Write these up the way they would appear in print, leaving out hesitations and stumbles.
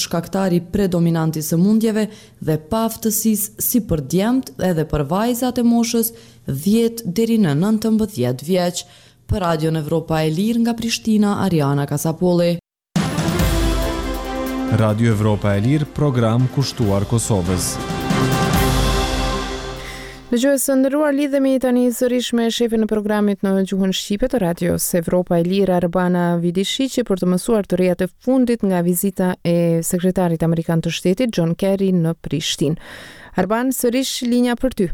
shkaktari predominant i sëmundjeve dhe paaftësisë si për djemt edhe për vajzat e moshës 10 deri në 19 vjeç. Për Radion Evropa e Lirë nga Prishtina, Ariana Kasapolli. Radio Evropa e Lirë, program kushtuar Kosovës. Dëgjues të nderuar, lidhemi tani sërish me shefin e programit në gjuhën shqipe të Radios Evropa e Lirë, Arbana Vidishiqi, për të mësuar të rejat e fundit nga vizita e sekretarit amerikan të shtetit John Kerry në Prishtinë. Arban, sërish linja për ty.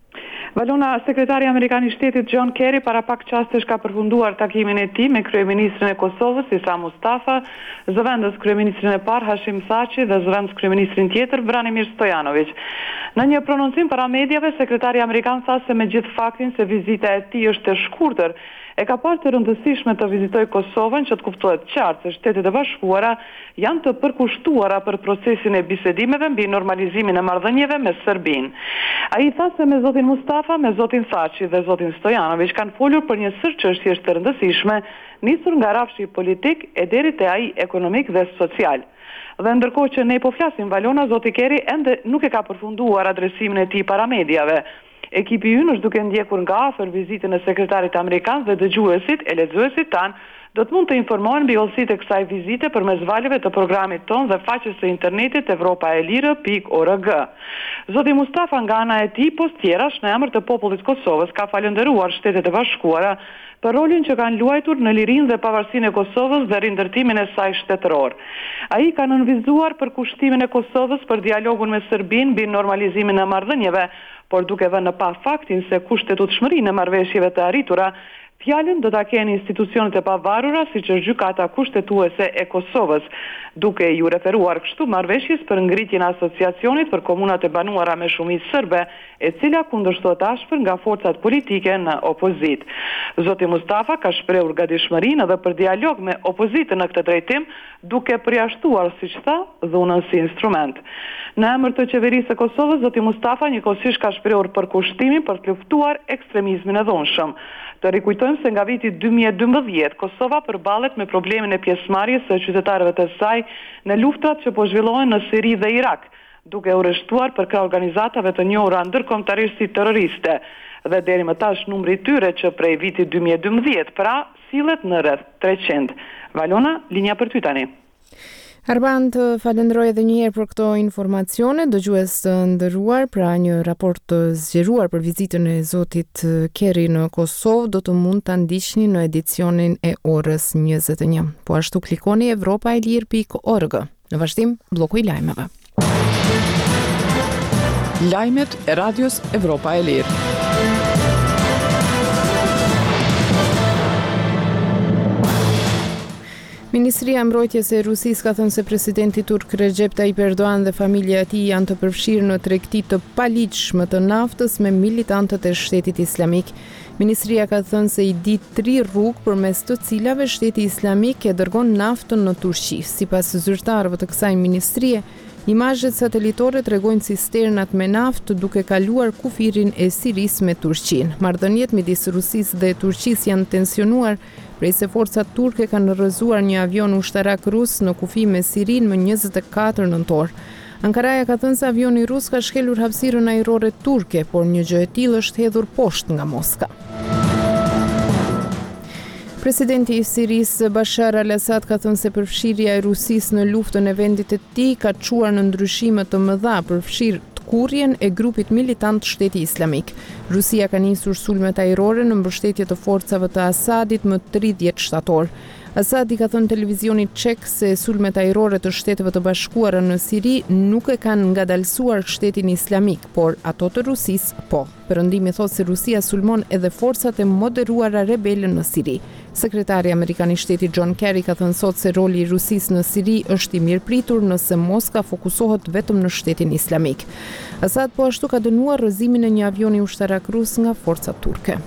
Valona, sekretari amerikan i shtetit John Kerry para pak qastesh ka përfunduar takimin e tij me kryeministrin e Kosovës Isa Mustafa, zëvendës kryeministrin e parë Hashim Thaçi dhe zëvendës kryeministrin tjetër Branimir Stojanović. Në një prononcim para mediave, sekretari amerikan tha se me gjithë faktin se vizita e tij është e shkurtër, e ka parë të rëndësishme të vizitoj Kosovën, që të kuptohet qartë se Shtetet e Bashkuara janë të përkushtuara për procesin e bisedimeve mbi normalizimin e marrëdhënieve me Serbinë. Ai tha se me zotin Mustafa, me zotin Thaçi dhe zotin Stojanović kanë folur për një sër çështjesh të rëndësishme, nisur nga rafshi politik e deri te ai ekonomik dhe social. Dhe ndërkohë që ne po flasim, Valona, zoti Kerry ende nuk e ka përfunduar adresimin e tij para mediave. Ekipi ynë është duke ndjekur nga afër vizitën e sekretarit amerikan dhe dëgjuesit e lexuesit tanë do të mund të informohen mbi hollësitë e kësaj vizite përmes valëve të programit tonë dhe faqes së internetit evropaelire.org. Zoti Mustafa nga ana e tij post tjerash në emër të popullit Kosovës ka falendëruar Shtetet e Bashkuara për rolin që kanë luajtur në lirinë dhe pavarësinë e Kosovës dhe rindërtimin e saj shtetëror. Ai ka nënvizuar për kushtimin e Kosovës për dialogun me Serbinë mbi normalizimin e marrëdhënieve, por duke vënë në pa faktin se kushtetutshmërinë e marrëveshjeve të arritura, fjalën do ta kenë institucionet e pavarura, siç është gjykata kushtetuese e Kosovës, duke ju referuar kështu marrëveshjes për ngritjen e asociacionit për komunat e banuara me shumicë serbe, e cila kundërshtohet ashpër nga forcat politike në opozitë. Zoti Mustafa ka shprehur gatishmërinë edhe për dialog me opozitën në këtë drejtim, duke përjashtuar, siç tha, dhunën si instrument. Në emër të qeverisë së Kosovës, zoti Mustafa njëkohësisht ka shprehur përkushtimin për të luftuar ekstremizmin e dhunshëm. Të rikujtojmë se nga viti 2012 Kosova përballet me problemin e pjesëmarrjes së qytetarëve të saj në luftrat që po zhvillohen në Siri dhe Irak, duke u rreshtuar për krah organizatave të njohura ndërkombëtarisht si terroriste, dhe deri më tash numri i tyre që prej vitit 2012 pra sillet në rreth 300. Valona, linja për ty tani. Arban, të falenderoj edhe një herë për këto informacione. Dëgjues të nderuar, pra një raport të zgjeruar për vizitën e zotit Kerry në Kosovë do të mund ta ndiqni në edicionin e orës 21. Po ashtu klikoni evropaelire.org. Në vazhdim, bloku i lajmeve. Lajmet e Radios Evropa e Lirë. Ministria e Mbrojtjes e Rusisë ka thënë se presidenti turk Recep Tayyip Erdogan dhe familja e tij janë të përfshirë në tregti të paligjshme të naftës me militantët e Shtetit Islamik. Ministria ka thënë se i di 3 rrugë përmes të cilave Shteti Islamik e dërgon naftën në Turqi. Sipas zyrtarëve të kësaj ministrie, imazhet satelitore tregojnë cisternat me naftë duke kaluar kufirin e Sirisë me Turqinë. Marrëdhëniet midis Rusisë dhe Turqisë janë tensionuar prej se forcat turke kanë rrëzuar një avion ushtarak rus në kufi me Sirinë më 24 nëntor. Ankaraja ka thënë se avioni rus ka shkelur hapësirën ajrore turke, por një gjë e tillë është hedhur poshtë nga Moska. Presidenti i Sirisë Bashar al-Assad ka thënë se përfshirja e Rusisë në luftën e vendit të tij ka çuar në ndryshime të mëdha përfshirë kurrjen e grupit militant Shteti Islamik. Rusia ka nisur sulmet ajrore në mbështetje të forcave të Asadit më 30 shtator. Asadi ka thënë televizionit çek se sulmet ajrore të Shteteve të Bashkuara në Siri nuk e kanë ngadalësuar Shtetin Islamik, por ato të Rusisë po. Perëndimi thotë se Rusia sulmon edhe forcat e moderuara rebele në Siri. Sekretari amerikan i Shtetit John Kerry ka thënë sot se roli i Rusisë në Siri është i mirëpritur nëse Moska fokusohet vetëm në Shtetin Islamik. Asad po ashtu ka dënuar rrëzimin e një avioni ushtarak rus nga forcat turke.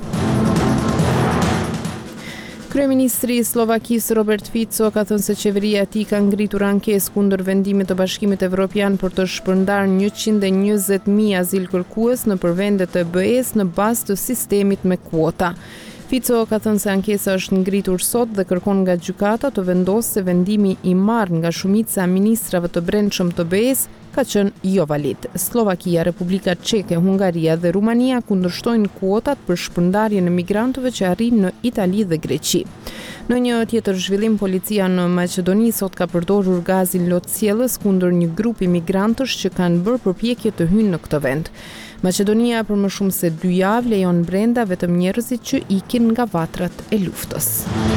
Kryeministri i Slovakisë Robert Fico ka thënë se qeveria e tij ka ngritur ankesë kundër vendimit të Bashkimit Evropian për të shpërndarë 120.000 azilkërkues nëpër vendet e BE-s në bazë të sistemit me kuota. Fico ka thënë se ankesa është ngritur sot dhe kërkon nga gjykata të vendosë se vendimi i marrë nga shumica e ministrave të brendshëm të BE-s ka qenë jo valid. Slovakia, Republika Çeke, Hungaria dhe Rumania kundërshtojnë kuotat për shpërndarjen e migrantëve që arrin në Itali dhe Greqi. Në një tjetër zhvillim, policia në Maqedoni sot ka përdorur gazin lotësjellës kundër një grupi migrantësh që kanë bërë përpjekje të hyjnë në këtë vend. Maqedonia për më shumë se 2 javë lejon brenda vetëm njerëzit që ikin nga vatrat e luftës.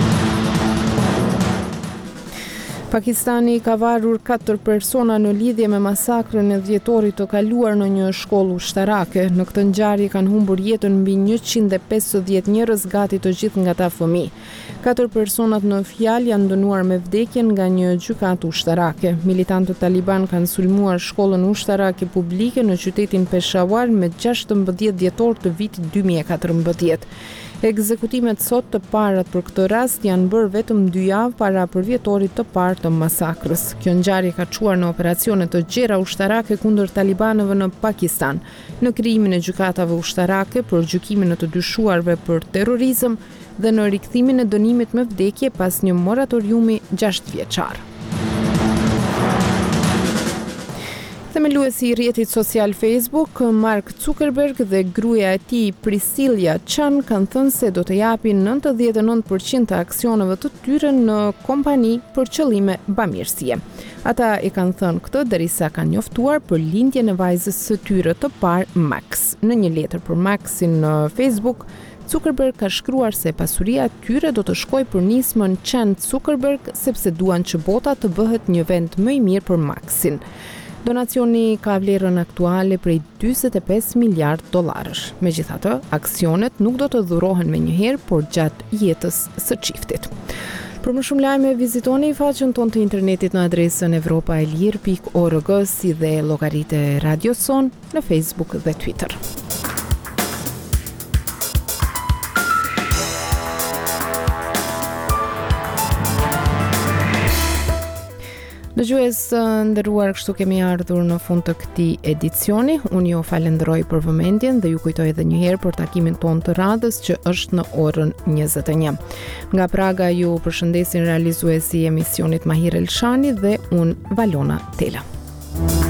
Pakistani ka varur 4 persona në lidhje me masakrën e dhjetorit të kaluar në një shkollë ushtarake. Në këtë ngjarje kanë humbur jetën mbi 150 njerëz, gati të gjithë nga ta fëmijë. 4 personat në fjalë janë dënuar me vdekjen nga një gjykatë ushtarake. Militantët taliban kanë sulmuar shkollën ushtarake publike në qytetin Peshawar me 16 dhjetor të vitit 2014. Ekzekutimet sot të parat për këtë rast janë bërë vetëm 2 javë para përvjetorit të parë të masakrës. Kjo ngjarje ka çuar në operacione të gjera ushtarake kundër talibanëve në Pakistan, në krijimin e gjykatave ushtarake për gjykimin e të dyshuarve për terrorizëm dhe në rikthimin e dënimit me vdekje pas një moratoriumi 6 vjeçar. Themeluesi i rrjetit social Facebook, Mark Zuckerberg dhe gruaja e tij Priscilla Chan kanë thënë se do të japin 99% të aksioneve të tyre në kompani për qëllime bamirësie. Ata e kanë thënë këtë derisa kanë njoftuar për lindjen e vajzës së tyre të parë, Max. Në një letër për Maxin në Facebook, Zuckerberg ka shkruar se pasuria e tyre do të shkojë për nismën Chan Zuckerberg sepse duan që bota të bëhet një vend më i mirë për Maxin. Donacioni ka vlerën aktuale prej $45 miliardë. Megjithatë, aksionet nuk do të dhurohen me njëherë, por gjatë jetës së çiftit. Për më shumë lajme, vizitoni faqen tonë të internetit në adresën europaelir.org si dhe llogaritë e Radio Son në Facebook dhe Twitter. Dëgjues nderuar, kështu kemi ardhur në fund të këtij edicioni. Unë ju falenderoj për vëmendjen dhe ju kujtoj edhe një herë për takimin tonë të radhës që është në orën 21. Nga Praga ju përshëndesin realizuesi i emisionit Mahir Elshani dhe unë Valona Tela.